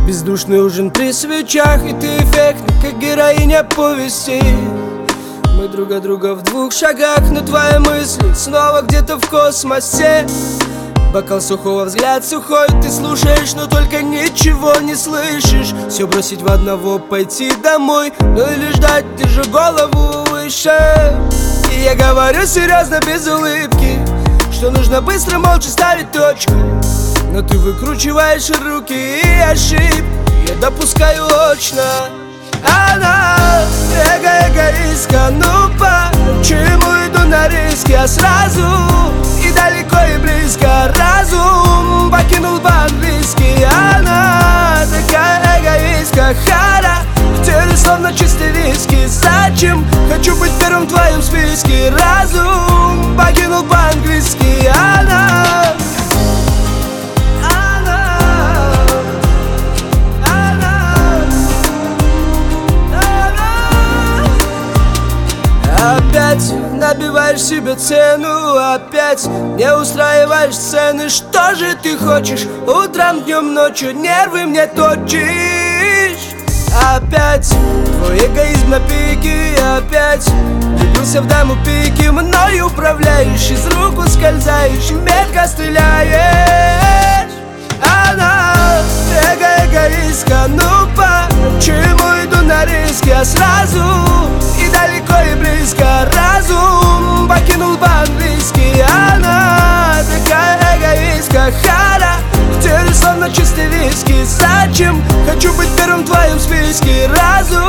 Бездушный ужин при свечах, и ты эффектна, как героиня повести. Мы друг от друга в 2 шагах, но твои мысли снова где-то в космосе. Бокал сухого, взгляд сухой, ты слушаешь, но только ничего не слышишь. Все бросить в одного, пойти домой, ну или ждать, держу голову выше. И я говорю серьезно, без улыбки, что нужно быстро, молча ставить точку. Но ты выкручиваешь руки и ошибки я допускаю очно. Она эгоистка, ну почему иду на риски? Я сразу и далеко и близко разум покинул по-английски. Она такая эгоистка, характер словно чистый виски. Зачем? Хочу быть первым в твоем списке. Разум покинул по-английски. Она опять набиваешь себе цену, опять не устраиваешь сцены. Что же ты хочешь? Утром, днем, ночью нервы мне точишь. Опять твой эгоизм на пике, опять влюбился в даму пики. Мною управляешь, из рук ускользаешь, метко стреляешь. Она эгоистка, ну почему иду на риски? Я сразу и далеко и близко разум покинул по-английски. Она такая эгоистка, характер словно чистый виски. Зачем? Хочу быть первым в твоем списке. Разум